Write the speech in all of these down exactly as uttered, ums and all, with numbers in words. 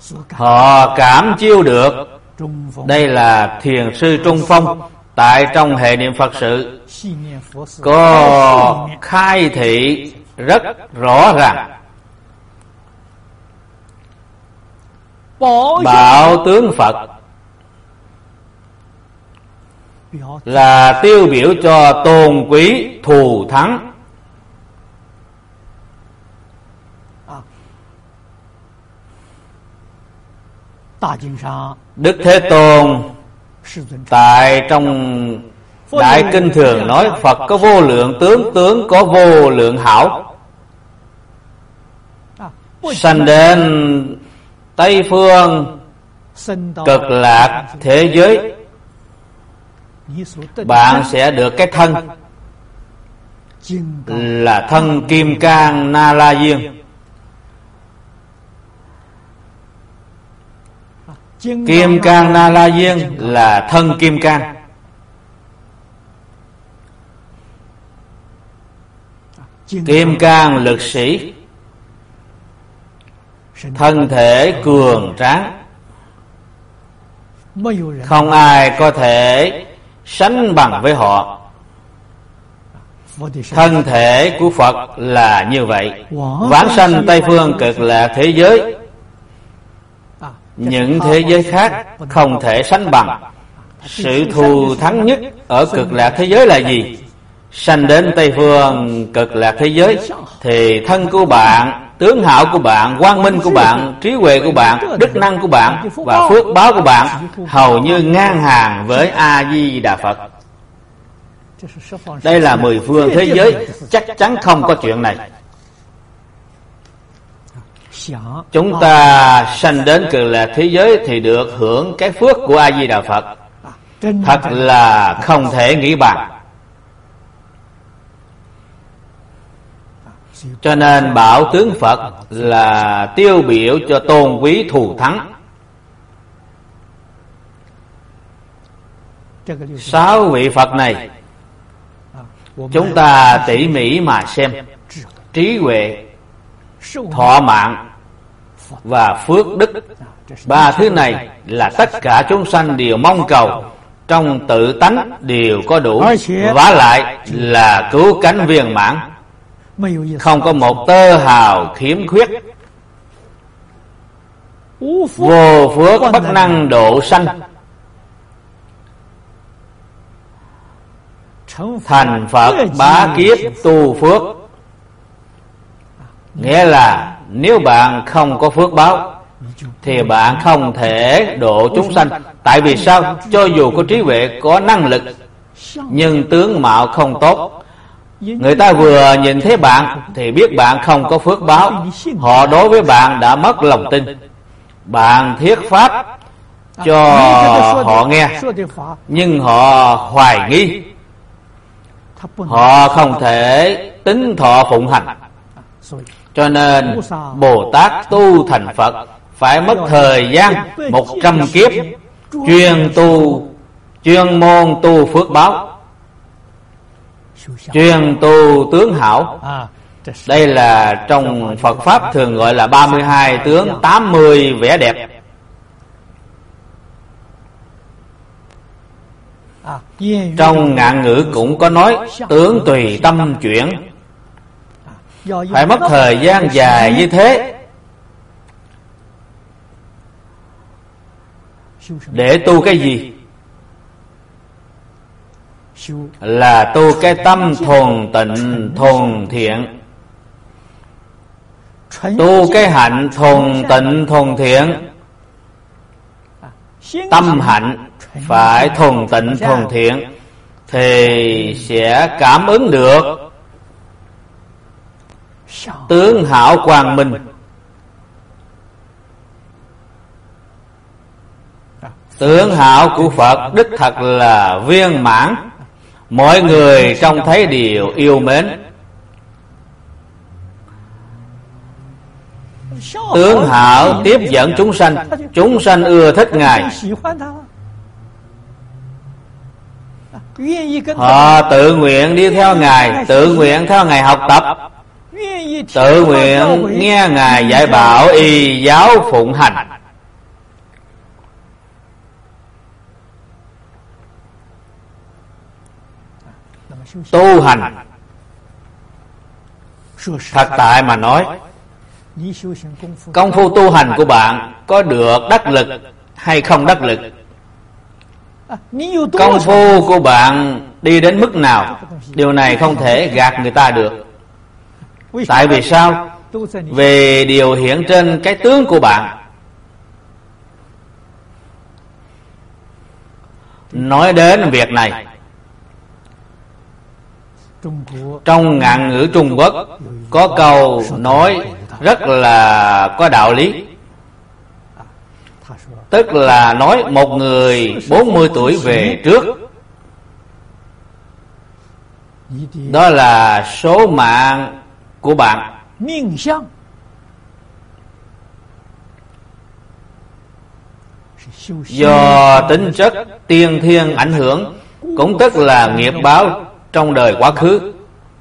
họ cảm chiêu được. Đây là thiền sư Trung Phong tại trong hệ niệm Phật sự có khai thị rất rõ ràng. Bảo tướng Phật là tiêu biểu cho tôn quý thù thắng. Đức Thế Tôn tại trong Đại Kinh thường nói Phật có vô lượng tướng, tướng có vô lượng hảo. Sanh đến Tây Phương Cực Lạc thế giới, bạn sẽ được cái thân là thân Kim Cang Na La Diên. Kim Cang Na La Diên là thân Kim Cang. Kim Cang lực sĩ, thân thể cường tráng, không ai có thể sánh bằng với họ. Thân thể của Phật là như vậy. Vãng sanh Tây Phương Cực Lạc thế giới, những thế giới khác không thể sánh bằng. Sự thù thắng nhất ở Cực Lạc thế giới là gì? Sanh đến Tây Phương Cực Lạc thế giới thì thân của bạn, tướng hảo của bạn, quang minh của bạn, trí huệ của bạn, đức năng của bạn và phước báo của bạn hầu như ngang hàng với A Di Đà Phật. Đây là mười phương thế giới, chắc chắn không có chuyện này. Chúng ta sanh đến Cực Lạc thế giới thì được hưởng cái phước của A Di Đà Phật, thật là không thể nghĩ bàn. Cho nên bảo tướng Phật là tiêu biểu cho tôn quý thù thắng. Sáu vị Phật này chúng ta tỉ mỉ mà xem. Trí huệ, thọ mạng và phước đức, ba thứ này là tất cả chúng sanh đều mong cầu, trong tự tánh đều có đủ, vả lại là cứu cánh viên mãn, không có một tơ hào khiếm khuyết. Vô phước bất năng độ sanh, thành Phật bá kiếp tu phước. Nghĩa là nếu bạn không có phước báo thì bạn không thể độ chúng sanh. Tại vì sao? Cho dù có trí huệ, có năng lực, nhưng tướng mạo không tốt, người ta vừa nhìn thấy bạn thì biết bạn không có phước báo. Họ đối với bạn đã mất lòng tin. Bạn thuyết pháp cho họ nghe, nhưng họ hoài nghi, họ không thể tín thọ phụng hành. Cho nên Bồ Tát tu thành Phật phải mất thời gian một trăm kiếp chuyên tu, chuyên môn tu phước báo, chuyên tu tướng hảo. Đây là trong Phật Pháp thường gọi là ba mươi hai tướng, tám mươi vẻ đẹp. Trong ngạn ngữ cũng có nói tướng tùy tâm chuyển. Phải mất thời gian dài như thế để tu cái gì? Là tu cái tâm thuần tịnh thuần thiện. Tu cái hạnh thuần tịnh thuần thiện. Tâm hạnh phải thuần tịnh thuần thiện thì sẽ cảm ứng được tướng hảo quang minh. Tướng hảo của Phật đích thật là viên mãn, mọi người trông thấy đều yêu mến. Tướng hảo tiếp dẫn chúng sanh, chúng sanh ưa thích Ngài. Họ tự nguyện đi theo Ngài, tự nguyện theo Ngài học tập, tự nguyện nghe Ngài dạy bảo y giáo phụng hành. tu hành. Thật tại mà nói, công phu tu hành của bạn có được đắc lực hay không đắc lực, công phu của bạn đi đến mức nào, điều này không thể gạt người ta được. Tại vì sao? Vì điều hiện trên cái tướng của bạn. Nói đến việc này, trong ngạn ngữ Trung Quốc có câu nói rất là có đạo lý. Tức là nói một người bốn mươi tuổi về trước, đó là số mạng của bạn. Do tính chất tiên thiên ảnh hưởng, cũng tức là nghiệp báo trong đời quá khứ.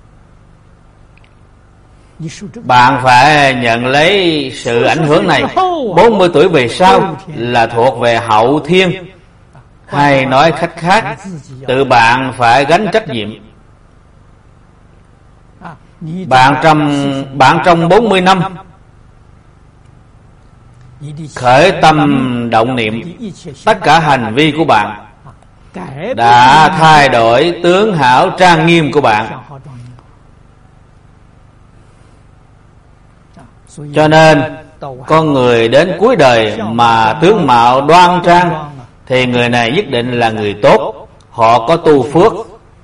Bạn phải nhận lấy sự ảnh hưởng này. Bốn mươi tuổi về sau là thuộc về hậu thiên, hay nói cách khác, tự bạn phải gánh trách nhiệm. Bạn trong bạn trong bốn mươi năm khởi tâm động niệm, tất cả hành vi của bạn đã thay đổi tướng hảo trang nghiêm của bạn. Cho nên con người đến cuối đời mà tướng mạo đoan trang thì người này nhất định là người tốt, họ có tu phước.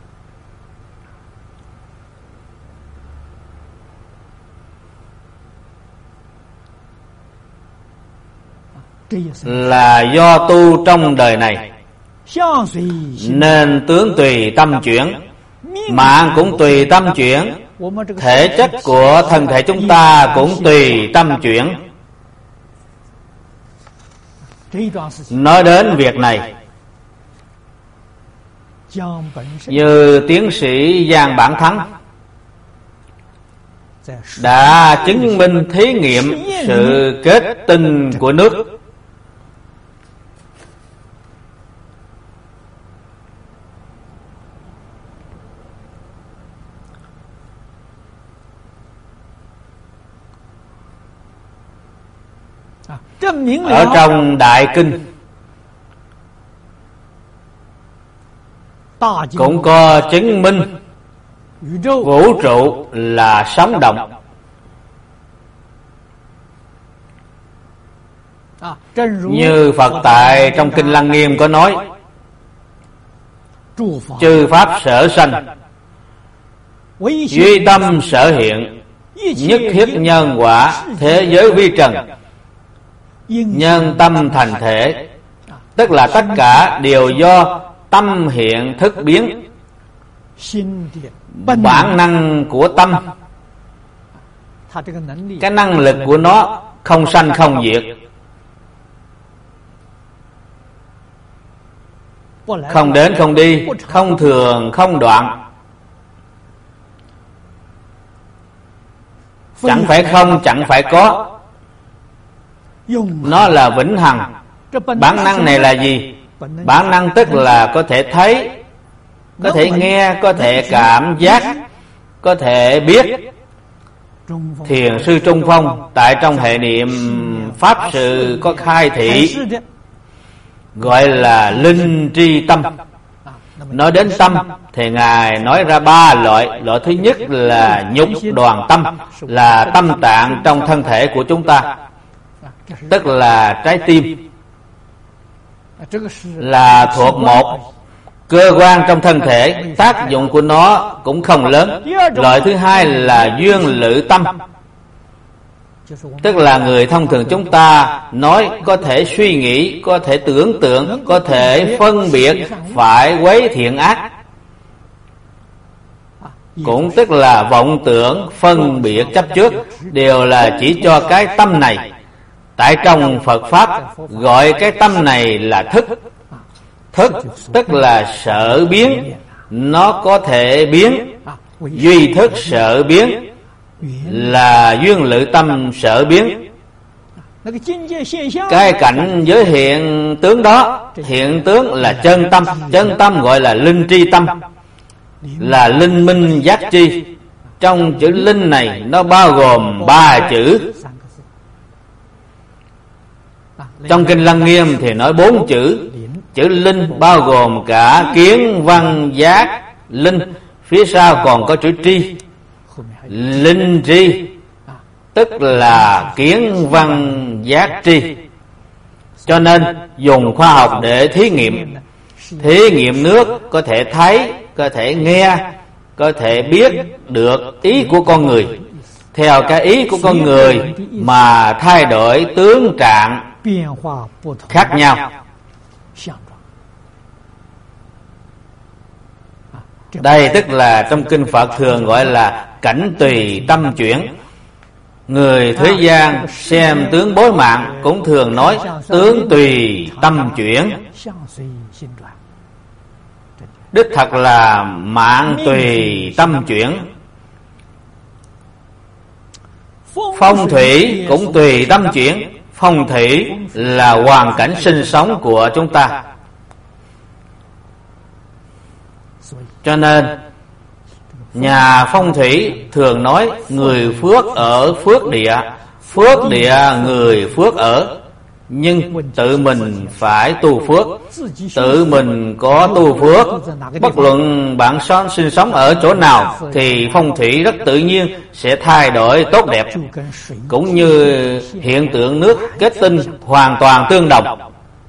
Là do tu trong đời này, nên tướng tùy tâm chuyển, mạng cũng tùy tâm chuyển, thể chất của thân thể chúng ta cũng tùy tâm chuyển. Nói đến việc này, như tiến sĩ Giang Bản Thắng đã chứng minh thí nghiệm sự kết tinh của nước. Ở trong Đại Kinh cũng có chứng minh vũ trụ là sống động. Như Phật tại trong Kinh Lăng Nghiêm có nói, chư pháp sở sanh, duy tâm sở hiện, nhất thiết nhân quả, thế giới vi trần, nhân tâm thành thể. Tức là tất cả đều do tâm hiện thức biến. Bản năng của tâm, cái năng lực của nó không sanh không diệt, không đến không đi, không thường không đoạn. Chẳng phải không, chẳng phải có, nó là vĩnh hằng. Bản năng này là gì? Bản năng tức là có thể thấy, có thể nghe, có thể cảm giác, có thể biết. Thiền sư Trung Phong tại trong hệ niệm pháp sự có khai thị, gọi là linh tri tâm. Nói đến tâm thì Ngài nói ra ba loại. Loại thứ nhất là nhục đoàn tâm, là tâm tạng trong thân thể của chúng ta, tức là trái tim, là thuộc một cơ quan trong thân thể, tác dụng của nó cũng không lớn. Loại thứ hai là duyên lự tâm, tức là người thông thường chúng ta nói có thể suy nghĩ, có thể tưởng tượng, có thể phân biệt phải quấy thiện ác, cũng tức là vọng tưởng, phân biệt, chấp trước, đều là chỉ cho cái tâm này. Tại trong Phật Pháp gọi cái tâm này là thức. Thức tức là sở biến, nó có thể biến. Duy thức sở biến là duyên lự tâm sở biến. Cái cảnh giới hiện tướng đó, hiện tướng là chân tâm. Chân tâm gọi là linh tri tâm. là linh minh giác tri. Trong chữ linh này nó bao gồm ba chữ. Trong kinh Lăng Nghiêm thì nói bốn chữ. Chữ linh bao gồm cả kiến văn giác linh, phía sau còn có chữ tri, linh tri, tức là kiến văn giác tri. Cho nên dùng khoa học để thí nghiệm. Thí nghiệm nước có thể thấy, có thể nghe, có thể biết được ý của con người. Theo cái ý của con người mà thay đổi tướng trạng khác nhau. Đây tức là trong kinh Phật thường gọi là cảnh tùy tâm chuyển. Người thế gian xem tướng bối mạng cũng thường nói tướng tùy tâm chuyển. Đích thật là mạng tùy tâm chuyển. Phong thủy cũng tùy tâm chuyển. Phong thủy là hoàn cảnh sinh sống của chúng ta. Cho nên nhà phong thủy thường nói người phước ở phước địa, phước địa người phước ở. Nhưng tự mình phải tu phước. Tự mình có tu phước, bất luận bạn sống sinh sống ở chỗ nào thì phong thủy rất tự nhiên sẽ thay đổi tốt đẹp. Cũng như hiện tượng nước kết tinh hoàn toàn tương đồng.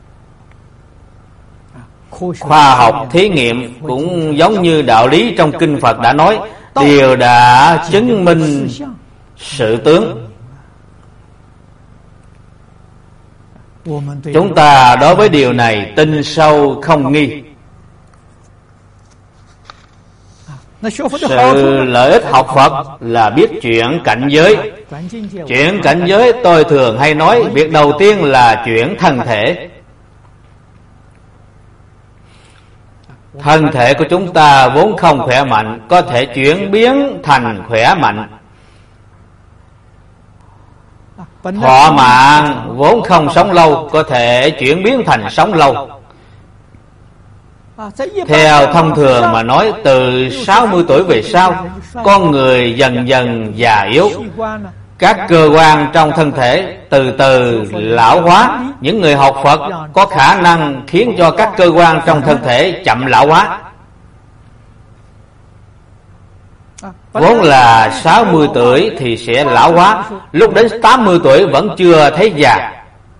Khoa học thí nghiệm cũng giống như đạo lý trong kinh Phật đã nói, đều đã chứng minh sự tướng. Chúng ta đối với điều này tin sâu không nghi. Sự lợi ích học Phật là biết chuyển cảnh giới. Chuyển cảnh giới tôi thường hay nói, việc đầu tiên là chuyển thân thể. Thân thể của chúng ta vốn không khỏe mạnh, có thể chuyển biến thành khỏe mạnh. Thọ mạng vốn không sống lâu, có thể chuyển biến thành sống lâu. Theo thông thường mà nói, từ sáu mươi tuổi về sau, con người dần dần già yếu. Các cơ quan trong thân thể từ từ lão hóa. Những người học Phật có khả năng khiến cho các cơ quan trong thân thể chậm lão hóa. Vốn là sáu mươi tuổi thì sẽ lão hóa, lúc đến tám mươi tuổi vẫn chưa thấy già.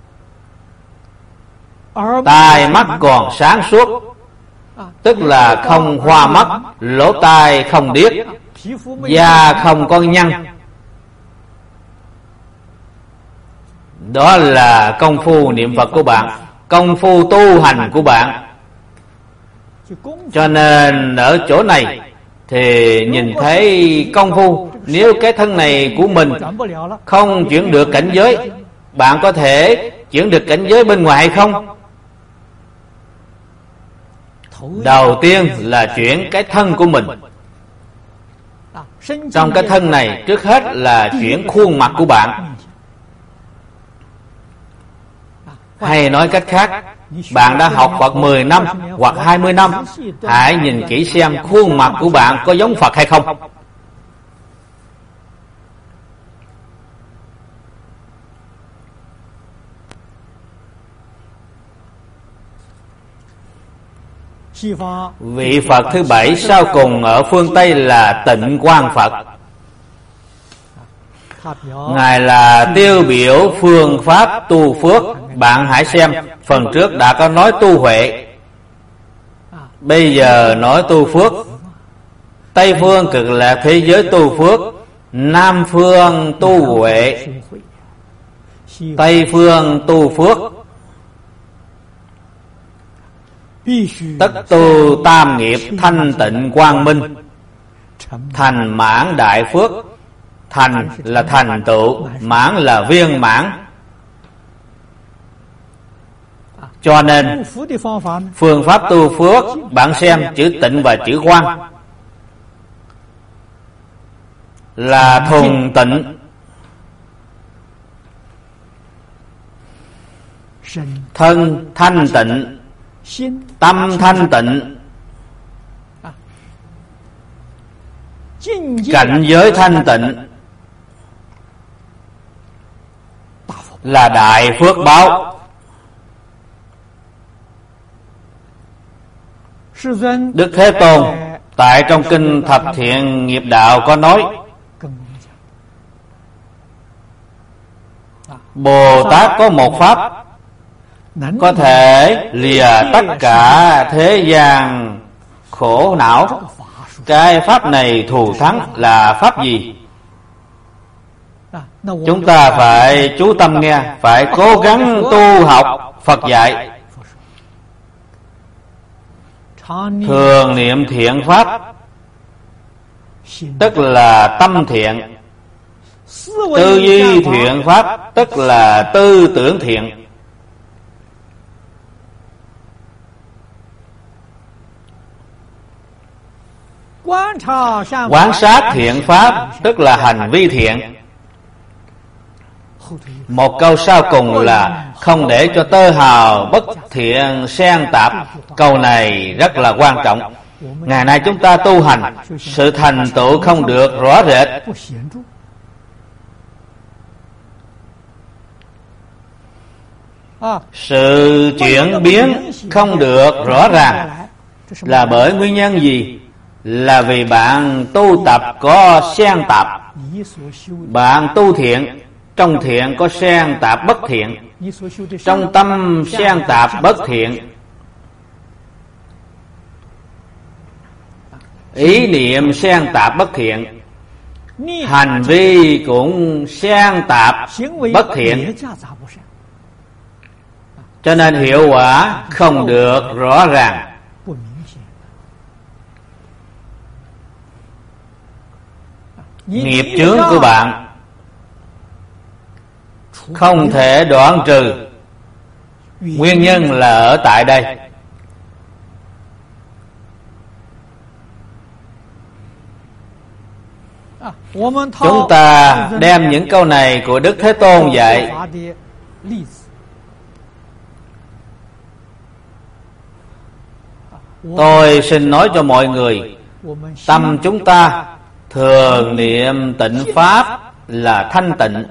Tai mắt còn sáng suốt, tức là không hoa mắt, lỗ tai không điếc, da không có nhăn. Đó là công phu niệm Phật của bạn, công phu tu hành của bạn. Cho nên ở chỗ này thì nhìn thấy công phu. Nếu cái thân này của mình không chuyển được cảnh giới, bạn có thể chuyển được cảnh giới bên ngoài hay không? Đầu tiên là chuyển cái thân của mình. Trong cái thân này trước hết là chuyển khuôn mặt của bạn. Hay nói cách khác, bạn đã học Phật mười năm hoặc hai mươi năm, hãy nhìn kỹ xem khuôn mặt của bạn có giống Phật hay không. Vị Phật thứ bảy sau cùng ở phương Tây là Tịnh Quang Phật. Ngài là tiêu biểu phương pháp tu phước. Bạn hãy xem, phần trước đã có nói tu huệ, bây giờ nói tu phước. Tây phương cực lạc thế giới tu phước, Nam phương tu huệ, Tây phương tu phước. Tất tu tam nghiệp thanh tịnh quang minh, thành mãn đại phước. Thành là thành tựu, mãn là viên mãn. Cho nên phương pháp tu phước, bạn xem chữ tịnh và chữ quang là thuần tịnh, thân thanh tịnh, tâm thanh tịnh, cảnh giới thanh tịnh là đại phước báo. Đức Thế Tôn tại trong kinh Thập Thiện Nghiệp Đạo có nói, Bồ Tát có một pháp có thể lìa tất cả thế gian khổ não. Cái pháp này thù thắng là pháp gì? Chúng ta phải chú tâm nghe, phải cố gắng tu học Phật dạy. Thường niệm thiện pháp, tức là tâm thiện. Tư duy thiện pháp, tức là tư tưởng thiện. Quán sát thiện pháp, tức là hành vi thiện. Một câu sau cùng là không để cho tơ hào bất thiện xen tạp. Câu này rất là quan trọng. Ngày nay chúng ta tu hành, sự thành tựu không được rõ rệt, sự chuyển biến không được rõ ràng. Là bởi nguyên nhân gì? Là vì bạn tu tập có xen tạp. Bạn tu thiện, trong thiện có xen tạp bất thiện, trong tâm xen tạp bất thiện, ý niệm xen tạp bất thiện, hành vi cũng xen tạp bất thiện. Cho nên hiệu quả không được rõ ràng. Nghiệp chướng của bạn không thể đoạn trừ. Nguyên nhân là ở tại đây. Chúng ta đem những câu này của Đức Thế Tôn dạy, tôi xin nói cho mọi người, tâm chúng ta thường niệm tịnh pháp là thanh tịnh.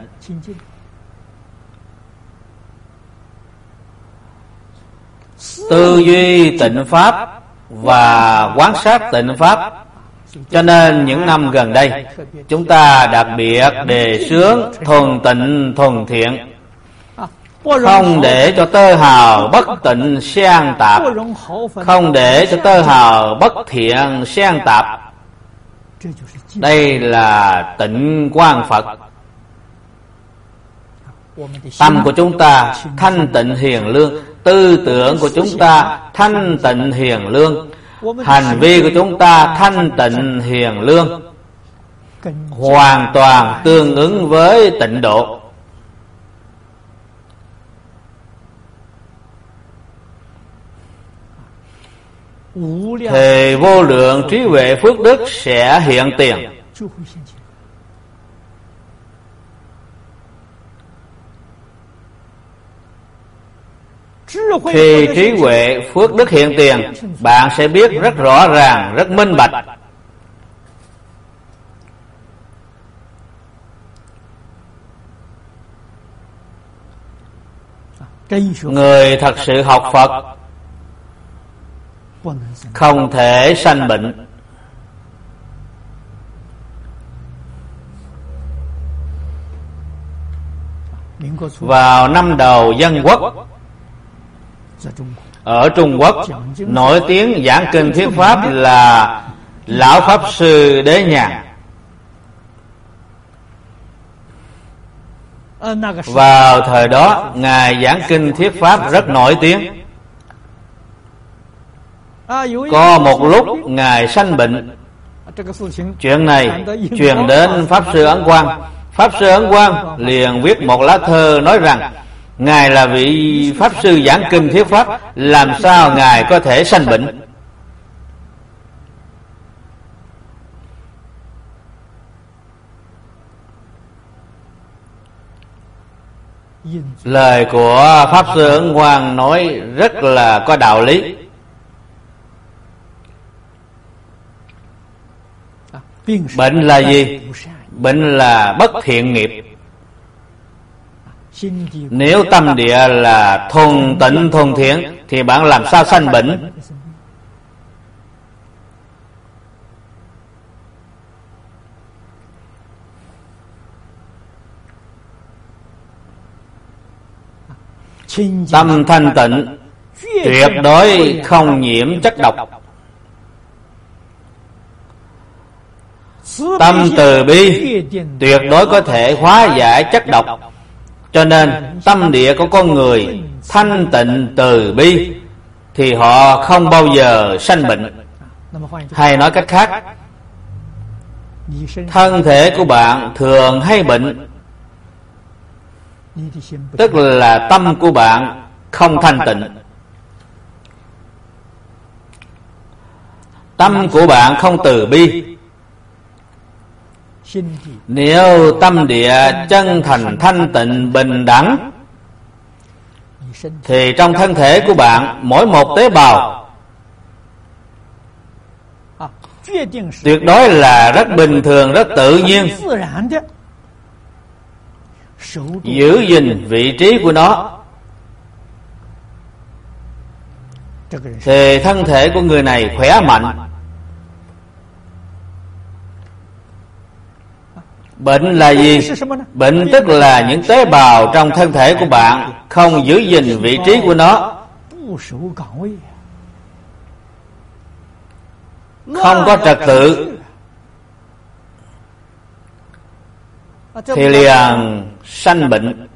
Tư duy tịnh pháp và quán sát tịnh pháp. Cho nên những năm gần đây chúng ta đặc biệt đề xướng thuần tịnh thuần thiện, không để cho tơ hào bất tịnh xen tạp, không để cho tơ hào bất thiện xen tạp. Đây là tịnh quang Phật. Tâm của chúng ta thanh tịnh hiền lương, tư tưởng của chúng ta thanh tịnh hiền lương, hành vi của chúng ta thanh tịnh hiền lương, hoàn toàn tương ứng với tịnh độ. Thì vô lượng trí huệ phước đức sẽ hiện tiền. Khi trí huệ phước đức hiện tiền, bạn sẽ biết rất rõ ràng, rất minh bạch. Người thật sự học Phật không thể sanh bệnh. Vào năm đầu dân quốc ở Trung Quốc, nổi tiếng giảng kinh thuyết pháp là Lão Pháp Sư Đế Nhàn. Vào thời đó, Ngài giảng kinh thuyết pháp rất nổi tiếng. Có một lúc Ngài sanh bệnh. Chuyện này truyền đến Pháp Sư Ấn Quang. Pháp Sư Ấn Quang liền viết một lá thơ nói rằng Ngài là vị Pháp Sư giảng kinh thuyết pháp, làm sao Ngài có thể sanh bệnh? Lời của Pháp Sư Ấn Quang nói rất là có đạo lý. Bệnh là gì? Bệnh là bất thiện nghiệp. Nếu tâm địa là thuần tịnh thuần thiện thì bạn làm sao sanh bệnh? Tâm thanh tịnh tuyệt đối không nhiễm chất độc. Tâm từ bi tuyệt đối có thể hóa giải chất độc. Cho nên tâm địa của con người thanh tịnh từ bi thì họ không bao giờ sanh bệnh. Hay nói cách khác, thân thể của bạn thường hay bệnh, tức là tâm của bạn không thanh tịnh. Tâm của bạn không từ bi. Nếu tâm địa chân thành thanh tịnh bình đẳng thì trong thân thể của bạn mỗi một tế bào tuyệt đối là rất bình thường, rất tự nhiên, giữ gìn vị trí của nó, thì thân thể của người này khỏe mạnh. Bệnh là gì? Bệnh tức là những tế bào trong thân thể của bạn không giữ gìn vị trí của nó, không có trật tự, thì liền sanh bệnh.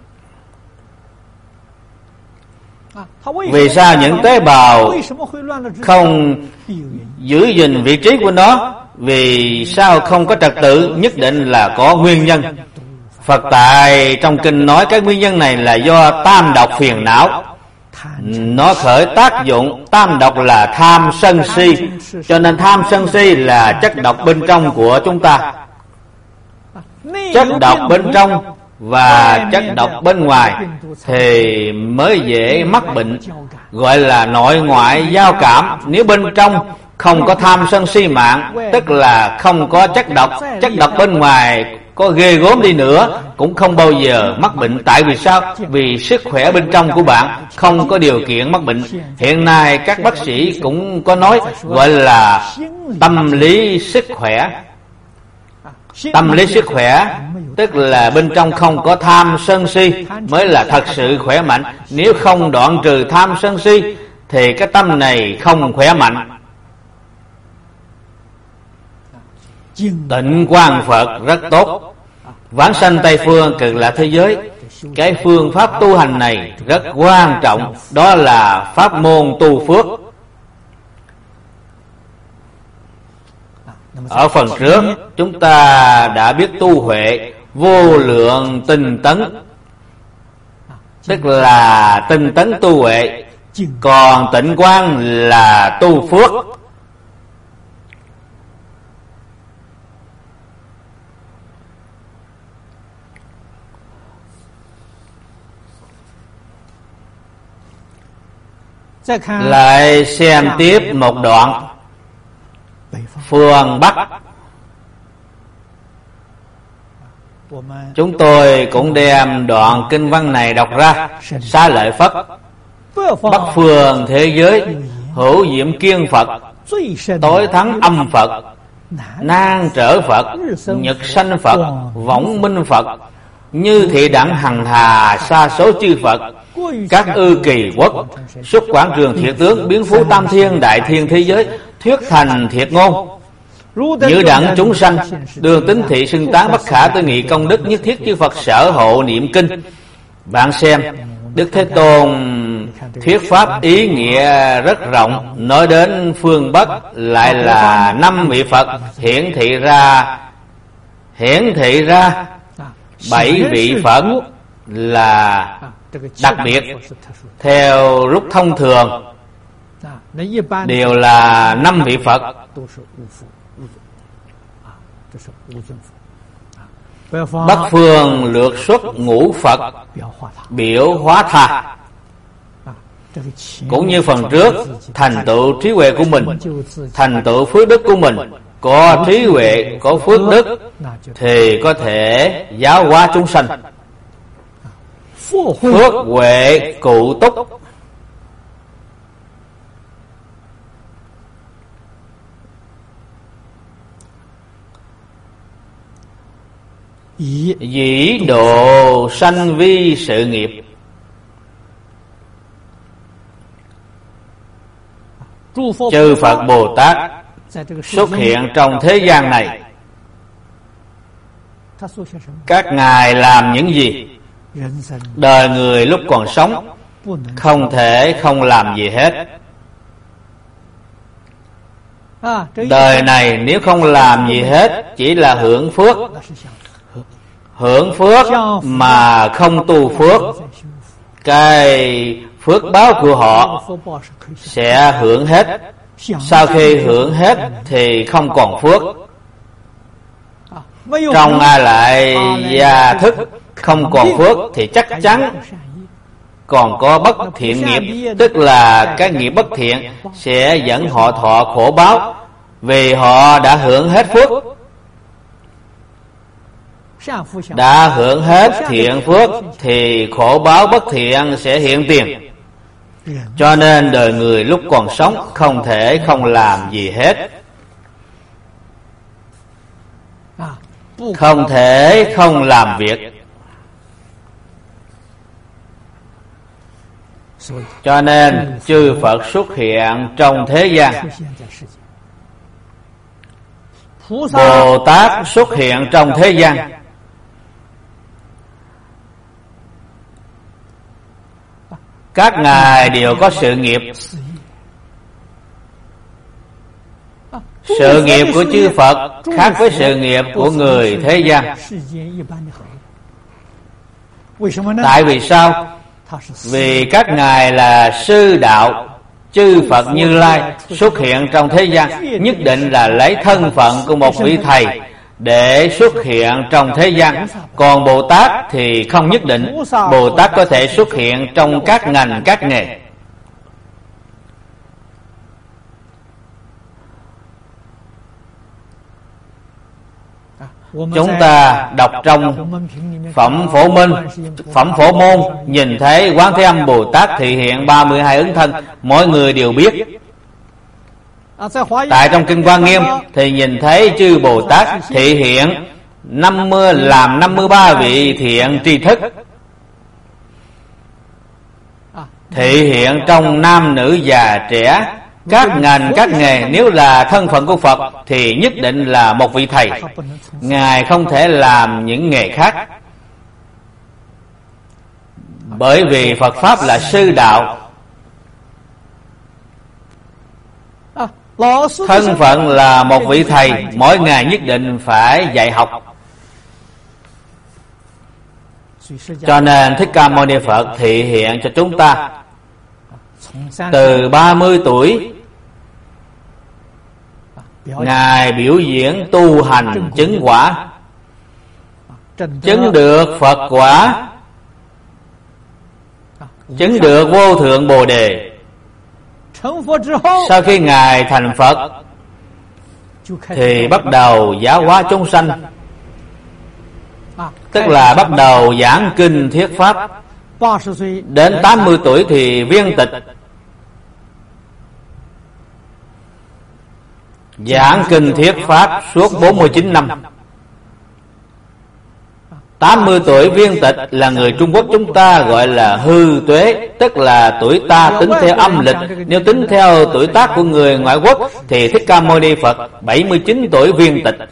Vì sao những tế bào không giữ gìn vị trí của nó? Vì sao không có trật tự? Nhất định là có nguyên nhân. Phật tại trong kinh nói cái nguyên nhân này là do tam độc phiền não. Nó khởi tác dụng. Tam độc là tham sân si. Cho nên tham sân si là chất độc bên trong của chúng ta. Chất độc bên trong và chất độc bên ngoài thì mới dễ mắc bệnh, gọi là nội ngoại giao cảm. Nếu bên trong không có tham sân si mạng, tức là không có chất độc. Chất độc bên ngoài có ghê gớm đi nữa cũng không bao giờ mắc bệnh. Tại vì sao? Vì sức khỏe bên trong của bạn không có điều kiện mắc bệnh. Hiện nay các bác sĩ cũng có nói, gọi là tâm lý sức khỏe. Tâm lý sức khỏe tức là bên trong không có tham sân si mới là thật sự khỏe mạnh. Nếu không đoạn trừ tham sân si thì cái tâm này không khỏe mạnh. Tịnh quang Phật rất tốt. Vãng sanh Tây Phương Cực Lạc thế giới, cái phương pháp tu hành này rất quan trọng. Đó là pháp môn tu phước. Ở phần trước chúng ta đã biết tu huệ vô lượng tinh tấn, tức là tinh tấn tu huệ. Còn tịnh quang là tu phước. Lại xem tiếp một đoạn phương Bắc. Chúng tôi cũng đem đoạn kinh văn này đọc ra. Xá lợi Phất: Bắc phương thế giới hữu diệm kiên Phật, tối thắng âm Phật, nan trở Phật, nhật sanh Phật, võng minh Phật, như thị đẳng hằng hà sa số chư Phật, các ư kỳ quốc, xuất quảng trường thiệt tướng, biến phú tam thiên đại thiên thế giới, thuyết thành thiệt ngôn, như đẳng chúng sanh, đường tính thị xưng tán, bất khả tư nghị công đức, nhất thiết chư Phật sở hộ niệm kinh. Bạn xem, Đức Thế Tôn thuyết pháp ý nghĩa rất rộng. Nói đến phương Bắc lại là năm vị Phật hiển thị ra hiển thị ra bảy vị Phật là đặc biệt. Theo lúc thông thường đều là năm vị Phật. Bắc phương lược xuất ngũ Phật biểu hóa tha. Cũng như phần trước, thành tựu trí huệ của mình, thành tựu phước đức của mình, có trí huệ, có phước đức thì có thể giáo hóa chúng sanh. Phước huệ cụ túc, dĩ độ sanh vi sự nghiệp. Chư Phật Bồ Tát xuất hiện trong thế gian này, các ngài làm những gì? Đời người lúc còn sống không thể không làm gì hết. Đời này nếu không làm gì hết, chỉ là hưởng phước. Hưởng phước mà không tu phước, cái phước báo của họ sẽ hưởng hết. Sau khi hưởng hết thì không còn phước. Trong A Lại Gia thức không còn phước thì chắc chắn còn có bất thiện nghiệp, tức là cái nghiệp bất thiện sẽ dẫn họ thọ khổ báo, vì họ đã hưởng hết phước. Đã hưởng hết thiện phước thì khổ báo bất thiện sẽ hiện tiền. Cho nên đời người lúc còn sống không thể không làm gì hết, không thể không làm việc. Cho nên chư Phật xuất hiện trong thế gian, Bồ Tát xuất hiện trong thế gian. Các ngài đều có sự nghiệp. Sự nghiệp của chư Phật khác với sự nghiệp của người thế gian. Tại vì sao? Vì các ngài là sư đạo. Chư Phật Như Lai xuất hiện trong thế gian nhất định là lấy thân phận của một vị thầy để xuất hiện trong thế gian. Còn Bồ Tát thì không nhất định. Bồ Tát có thể xuất hiện trong các ngành các nghề. Chúng ta đọc trong Phẩm Phổ Minh, Phẩm Phổ Môn, nhìn thấy Quán Thế Âm Bồ Tát thị hiện ba mươi hai ứng thân, mỗi người đều biết. Tại trong Kinh Quan Nghiêm thì nhìn thấy chư Bồ Tát thị hiện năm mươi làm năm mươi ba vị thiện tri thức, thị hiện trong nam nữ già trẻ, các ngành các nghề. Nếu là thân phận của Phật thì nhất định là một vị thầy, ngài không thể làm những nghề khác. Bởi vì Phật Pháp là sư đạo, thân phận là một vị thầy, mỗi ngày nhất định phải dạy học. Cho nên Thích Ca Mâu Ni Phật thị hiện cho chúng ta từ ba mươi tuổi, ngài biểu diễn tu hành chứng quả, chứng được Phật quả, chứng được vô thượng Bồ Đề. Sau khi ngài thành Phật thì bắt đầu giáo hóa chúng sanh, tức là bắt đầu giảng kinh thuyết pháp. Đến tám mươi tuổi thì viên tịch, giảng kinh thuyết pháp suốt bốn mươi chín năm. tám mươi tuổi viên tịch là người Trung Quốc chúng ta gọi là hư tuế, tức là tuổi ta tính theo âm lịch. Nếu tính theo tuổi tác của người ngoại quốc thì Thích Ca Mâu Ni Phật bảy mươi chín tuổi viên tịch.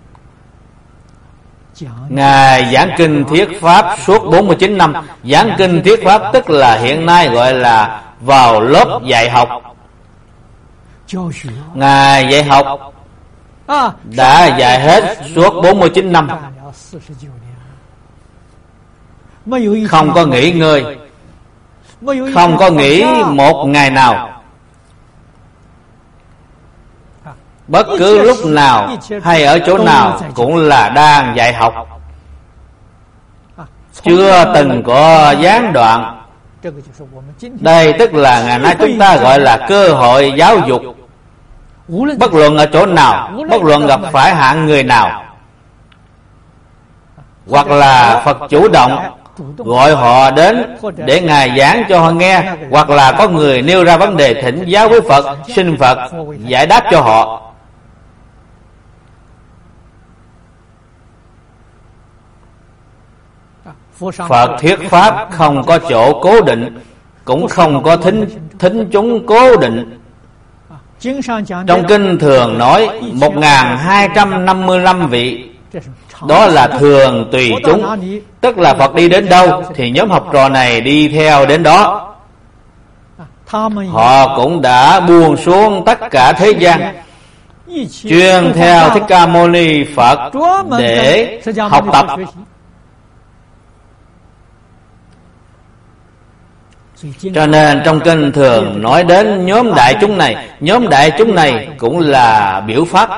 Ngài giảng kinh thuyết pháp suốt bốn mươi chín năm. Giảng kinh thuyết pháp tức là hiện nay gọi là vào lớp dạy học. Ngài dạy học đã dạy hết suốt bốn mươi chín năm, không có nghỉ ngơi, không có nghỉ một ngày nào. Bất cứ lúc nào hay ở chỗ nào cũng là đang dạy học, chưa từng có gián đoạn. Đây tức là ngày nay chúng ta gọi là cơ hội giáo dục. bất luận ở chỗ nào, bất luận gặp phải hạng người nào, hoặc là Phật chủ động gọi họ đến để Ngài giảng cho họ nghe, hoặc là có người nêu ra vấn đề thỉnh giáo với Phật, xin Phật giải đáp cho họ. Phật thuyết pháp không có chỗ cố định, cũng không có thính thính chúng cố định. Trong kinh thường nói một nghìn hai trăm năm mươi lăm vị, đó là thường tùy chúng, tức là Phật đi đến đâu thì nhóm học trò này đi theo đến đó. Họ cũng đã buông xuống tất cả thế gian, chuyên theo Thích Ca Mâu Ni Phật để học tập. Cho nên trong kinh thường nói đến nhóm đại chúng này. Nhóm đại chúng này cũng là biểu pháp.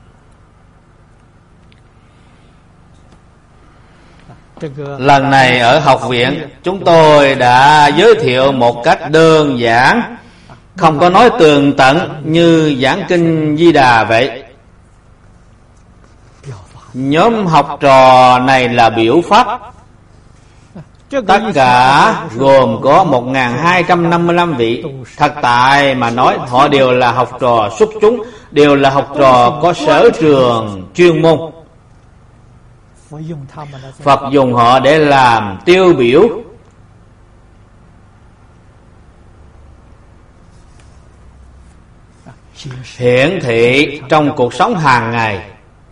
Lần này ở học viện chúng tôi đã giới thiệu một cách đơn giản, không có nói tường tận như giảng kinh Di Đà vậy. Nhóm học trò này là biểu pháp. Tất cả gồm có một nghìn hai trăm năm mươi lăm vị. Thật tại mà nói, họ đều là học trò xuất chúng, đều là học trò có sở trường chuyên môn. Phật dùng họ để làm tiêu biểu, hiển thị trong cuộc sống hàng ngày.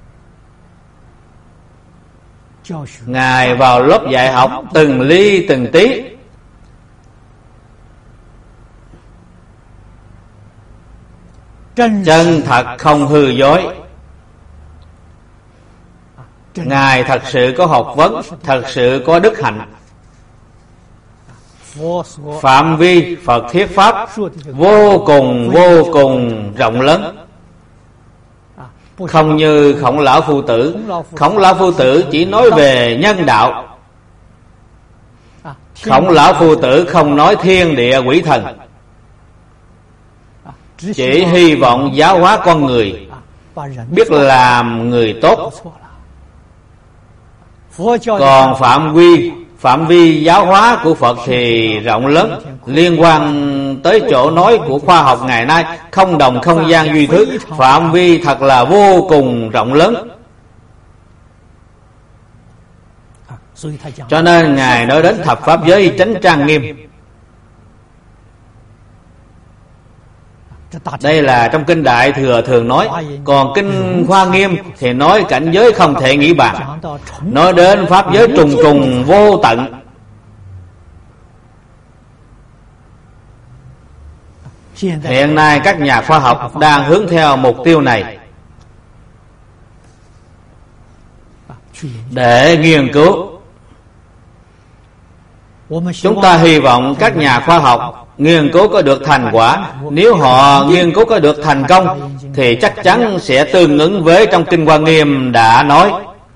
Ngài vào lớp dạy học từng ly từng tí, chân thật không hư dối. Ngài thật sự có học vấn, thật sự có đức hạnh. Phạm vi Phật thuyết pháp vô cùng vô cùng rộng lớn, không như Khổng Lão Phu Tử. Khổng Lão Phu Tử chỉ nói về nhân đạo. Khổng Lão Phu Tử không nói thiên địa quỷ thần, chỉ hy vọng giáo hóa con người, biết làm người tốt. Còn phạm vi phạm vi giáo hóa của Phật thì rộng lớn, liên quan tới chỗ nói của khoa học ngày nay, không đồng không gian duy thức. Phạm vi thật là vô cùng rộng lớn. Cho nên Ngài nói đến thập pháp giới chánh trang nghiêm. Đây là trong kinh Đại Thừa thường nói. Còn kinh Hoa Nghiêm thì nói cảnh giới không thể nghĩ bàn, nói đến pháp giới trùng trùng vô tận. Hiện nay các nhà khoa học đang hướng theo mục tiêu này để nghiên cứu. Chúng ta hy vọng các nhà khoa học nghiên cứu có được thành quả. Nếu họ nghiên cứu có được thành công thì chắc chắn sẽ tương ứng với trong kinh Hoa Nghiêm đã nói.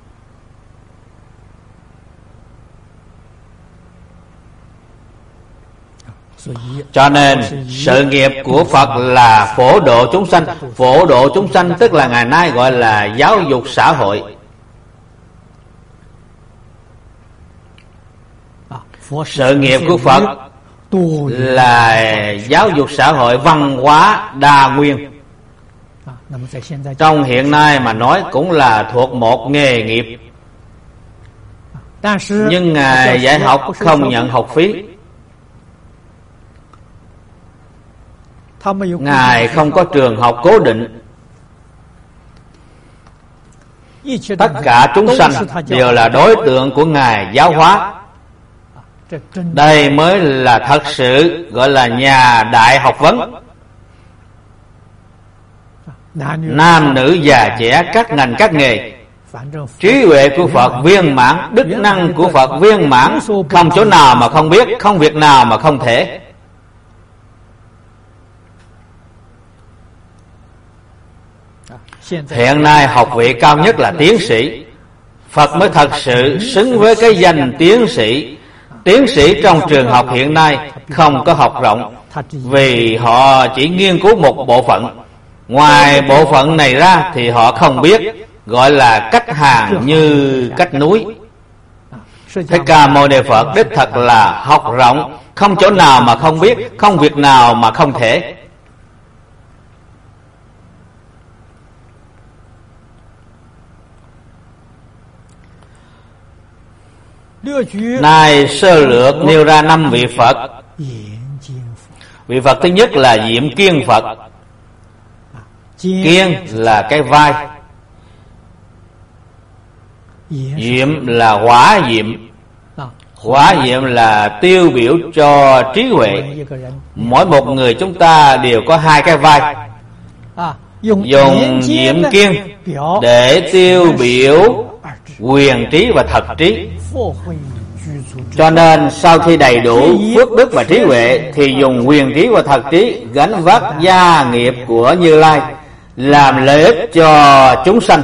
Cho nên sự nghiệp của Phật là phổ độ chúng sanh. Phổ độ chúng sanh tức là ngày nay gọi là giáo dục xã hội. Sự nghiệp của Phật là giáo dục xã hội văn hóa đa nguyên. Trong hiện nay mà nói cũng là thuộc một nghề nghiệp. Nhưng Ngài dạy học không nhận học phí. Ngài không có trường học cố định. Tất cả chúng sanh đều là đối tượng của Ngài giáo hóa. Đây mới là thật sự gọi là nhà đại học vấn. Nam nữ già trẻ các ngành các nghề, trí huệ của Phật viên mãn, đức năng của Phật viên mãn, không chỗ nào mà không biết, không việc nào mà không thể. Hiện nay học vị cao nhất là tiến sĩ. Phật mới thật sự xứng với cái danh tiến sĩ. Tiến sĩ trong trường học hiện nay không có học rộng, vì họ chỉ nghiên cứu một bộ phận. Ngoài bộ phận này ra thì họ không biết, gọi là cách hàng như cách núi. Thích Ca Mâu Ni Phật đích thật là học rộng, không chỗ nào mà không biết, không việc nào mà không thể. Này sơ lược nêu ra năm vị Phật. Vị Phật thứ nhất là Diệm Kiên Phật. Kiên là cái vai, Diệm là hỏa diệm. Hỏa diệm là tiêu biểu cho trí huệ. Mỗi một người chúng ta đều có hai cái vai. Dùng Diệm Kiên để tiêu biểu quyền trí và thật trí. Cho nên sau khi đầy đủ phước đức và trí huệ thì dùng quyền trí và thật trí gánh vác gia nghiệp của Như Lai, làm lợi ích cho chúng sanh.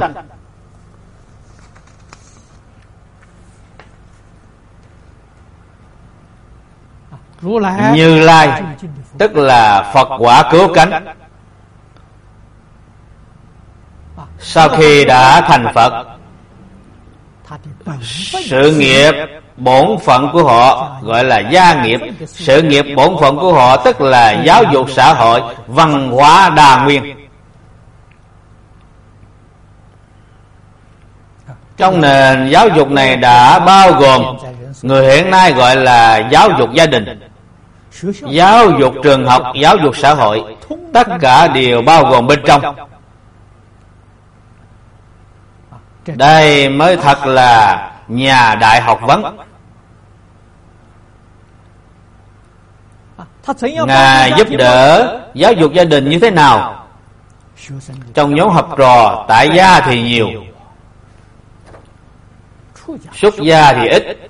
Như Lai tức là Phật quả cứu cánh. Sau khi đã thành Phật, sự nghiệp bổn phận của họ gọi là gia nghiệp. Sự nghiệp bổn phận của họ tức là giáo dục xã hội, văn hóa đa nguyên. Trong nền giáo dục này đã bao gồm, người hiện nay gọi là giáo dục gia đình, giáo dục trường học, giáo dục xã hội, tất cả đều bao gồm bên trong. Đây mới thật là nhà đại học vấn. Ngài giúp đỡ giáo dục gia đình như thế nào? Trong nhóm học trò tại gia thì nhiều, xuất gia thì ít.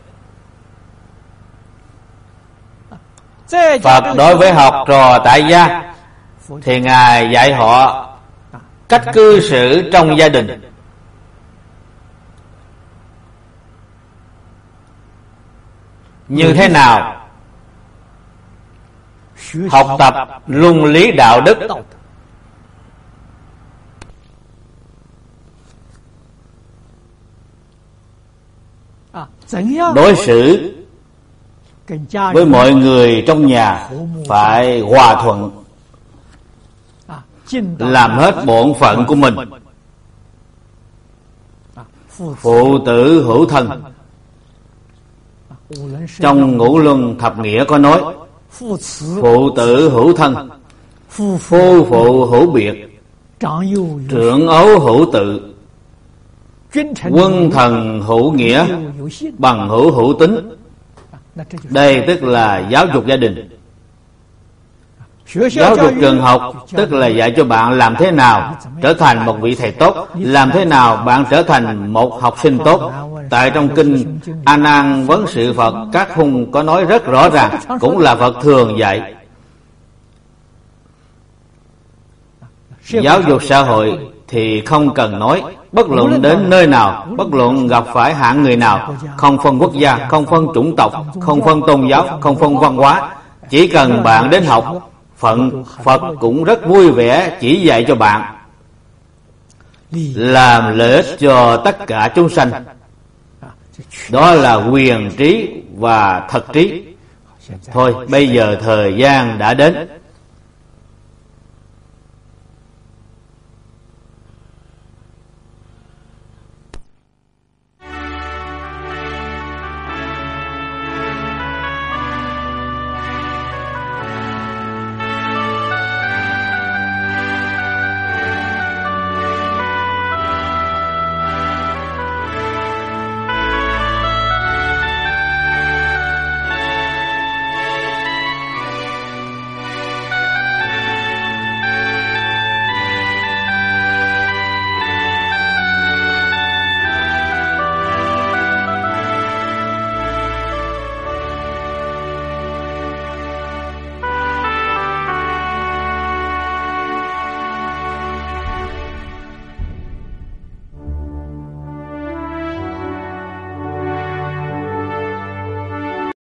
Phật đối với học trò tại gia thì Ngài dạy họ cách cư xử trong gia đình. Như thế nào? Học tập luân lý đạo đức. Đối xử với mọi người trong nhà phải hòa thuận, làm hết bổn phận của mình. Phụ tử hữu thân. Trong Ngũ Luân Thập Nghĩa có nói, phụ tử hữu thân, phu phụ hữu biệt, trưởng ấu hữu tự, quân thần hữu nghĩa, bằng hữu hữu tính. Đây tức là giáo dục gia đình. Giáo dục trường học tức là dạy cho bạn làm thế nào trở thành một vị thầy tốt, làm thế nào bạn trở thành một học sinh tốt. Tại trong kinh A Nan Vấn Sự Phật, các hùng có nói rất rõ ràng, cũng là Phật thường dạy. Giáo dục xã hội thì không cần nói, bất luận đến nơi nào, bất luận gặp phải hạng người nào, không phân quốc gia, không phân chủng tộc, không phân tôn giáo, không phân văn hóa, chỉ cần bạn đến học, Phận Phật cũng rất vui vẻ chỉ dạy cho bạn, làm lợi ích cho tất cả chúng sanh. Đó là quyền trí và thật trí. Thôi bây giờ thời gian đã đến,